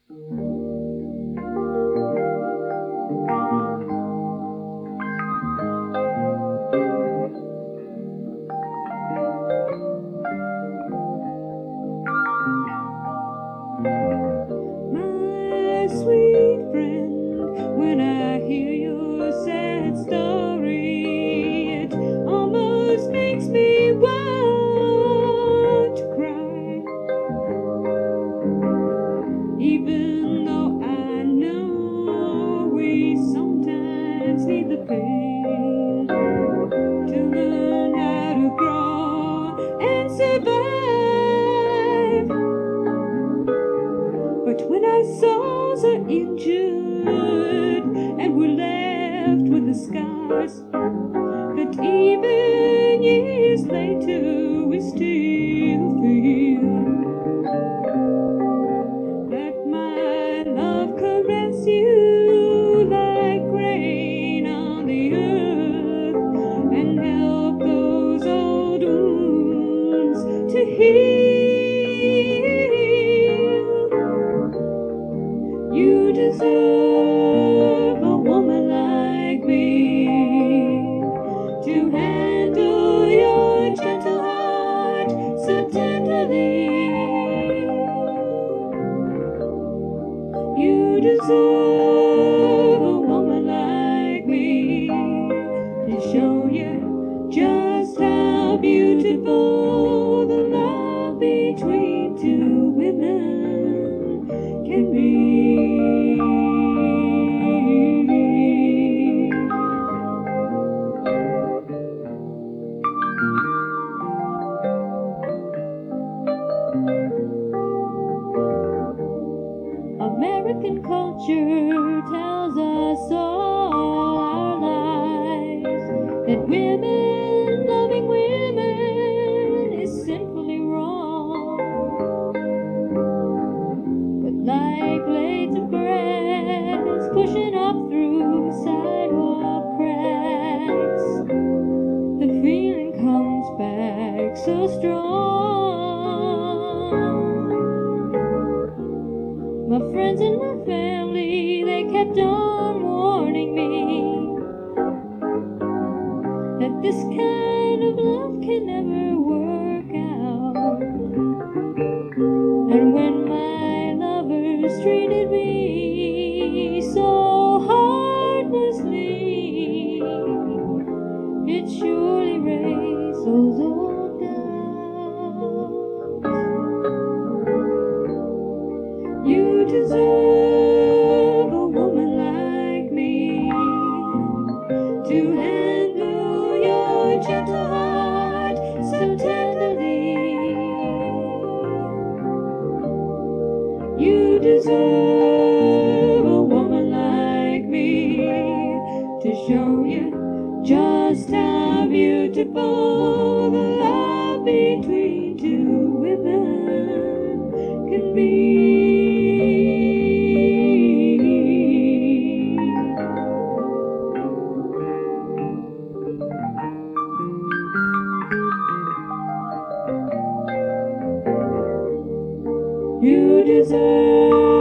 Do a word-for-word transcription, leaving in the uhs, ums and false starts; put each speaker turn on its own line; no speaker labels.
My sweet friend, when I hear your sad story, it almost makes me want to cry. Even though I know we sometimes need the pain to learn how to grow and survive. But when our souls are injured and we're left with the scars, that even years later we still feel, let my love caress you like rain on the earth and help those old wounds to heal. You deserve a woman like me to handle your gentle heart so tenderly. You deserve a woman like me to show you just how beautiful the love between two women can be. American culture tells us all our lives that women loving women is sinfully wrong. But like blades of grass pushing up through sidewalk cracks, the feeling comes back so strong. My friends and my family, they kept on warning me that this kind of love can never work out. And when my lovers treated me so heartlessly, it surely raised those old doubts. You deserve a woman like me to handle your gentle heart so tenderly. You deserve a woman like me to show you just how beautiful the love between two women can be. You deserve